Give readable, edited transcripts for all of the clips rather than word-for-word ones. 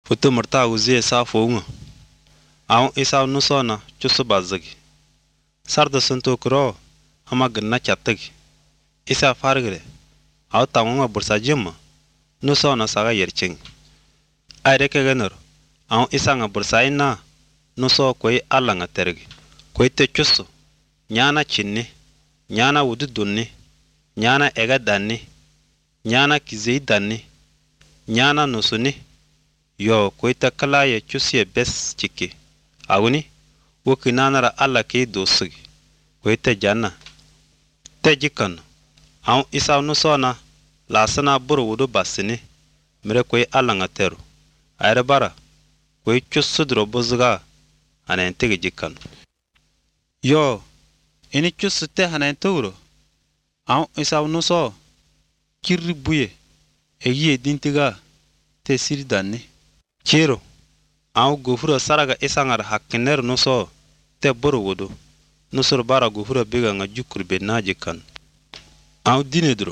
Futu murta uzie sa founga. Aun isa nusona chusu bazagi. Sarda suntu kuro ama gna chattagi. Isa fargre. Au tamunga bursa jimma. Nusona saga yerching. Aire keganur. Aun isa nga bursa ina. Nuso koi alla nga tergi. Koi te chusu. Nyana chinni. Nyana wudu dunni. Nyana ega danni. Nyana kizei danni. Nyana nusuni. Yo koi te kala ye chusiye bes chiki. Aguni. Woki nanara alla kei dosigi. Koi te janna. Te jikan. Aun isa nusona. Lasana buru wudu basini. Mire koi alla nga teru. Aire bara. Koi chusu dro buzuga. Hanentegi jikan. Yo, ini chusu te hanentogro. Aun isa nuso. Kirri buye. Egiye dintiga. Te siri danni. Chiro. Aun gufuro saraga isangar hakiner nuso. Te buru wudu. Nusur bara gufuro biga nga jukur benna jikan. Aun dinedro.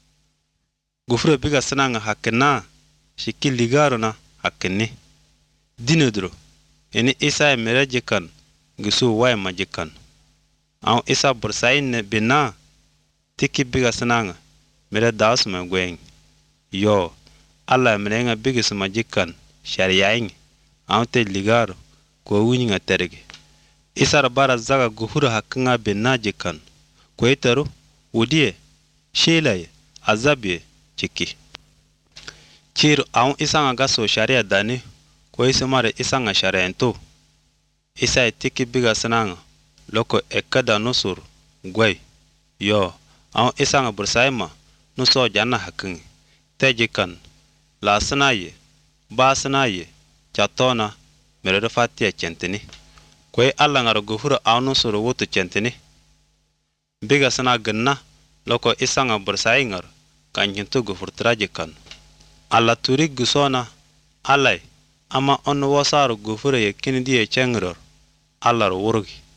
Gufuro biga sananga hakina. Shiki ligaro na hakini. Dinedro. Ini isa mere jikan. Gisu wae majikan. Aun isa bursain ne benna. Tiki biga sananga. Mere daus ma gweng. Yo. Alla mrenga bigis majikan. Shariyaing. Aun te ligaro. Ko wuni nga tergi. Isar bara zaga gufuro hakinga benna jikan. Ko itaru. Udiye. Shelaye. Azabiye. Chiki. Chiro aun isa nga gaso shariya dani. Ko isimare isa nga shariyanto. Isa tiki biga sananga. Loko ekada nusur. Gway. Yo. Aun isa nga bursaima. Nuso janna hakingi. Te jikan. La sanaye. Ba sanaye. Chatona. Mere fatiya chentini. Kwe alla ngaro gufuro aun nusur wutu chentini. Biga sana gna. Loko isa nga bursai ngar. Kanjintu gufurtra jikan. Alla turi gusona. Alay. Ama onu wasaru gufuro ye kinidi ye chengror. Allar wurgi.